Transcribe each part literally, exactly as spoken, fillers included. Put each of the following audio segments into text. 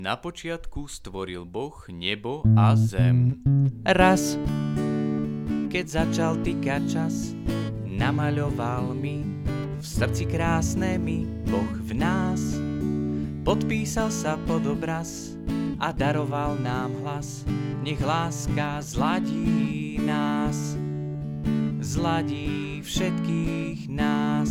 Na počiatku stvoril Boh nebo a zem. Raz, keď začal týkať čas, namaľoval mi v srdci krásne mi Boh v nás. Podpísal sa pod obraz a daroval nám hlas. Nech láska zladí nás, zladí všetkých nás.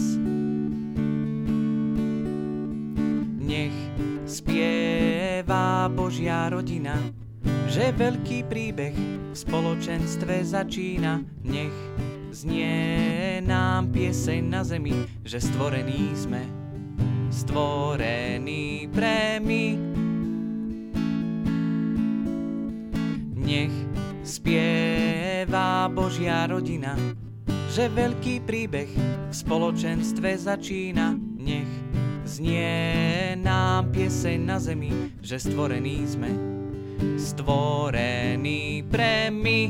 Nech spieva Božia rodina, že veľký príbeh v spoločenstve začína. Nech znie nám pieseň na zemi, že stvorení sme, stvorení pre my. Nech spieva Božia rodina, že veľký príbeh v spoločenstve začína. Nech znie nám pieseň na zemi, že stvorení sme, stvorení pre my.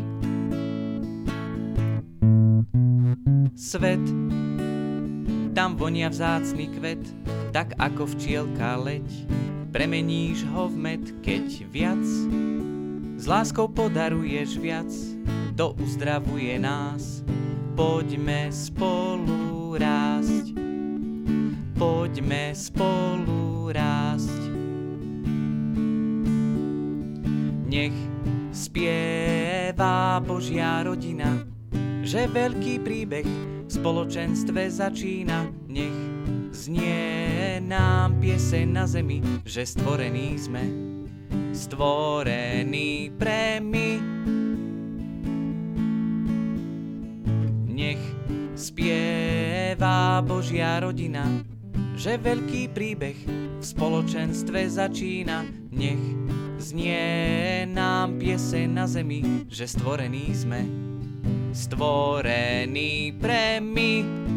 Svet, tam vonia vzácny kvet, tak ako včielka leď. Premeníš ho v med, keď viac s láskou podaruješ viac. To uzdravuje nás, poďme spolu rásť, poďme spolu rásť. Nech spieva Božia rodina, že veľký príbeh v spoločenstve začína. Nech znie nám pieseň na zemi, že stvorení sme, stvorení pre my. Nech spieva Božia rodina, že veľký príbeh v spoločenstve začína. Nech znie nám pieseň na zemi, že stvorení sme, stvorení pre my.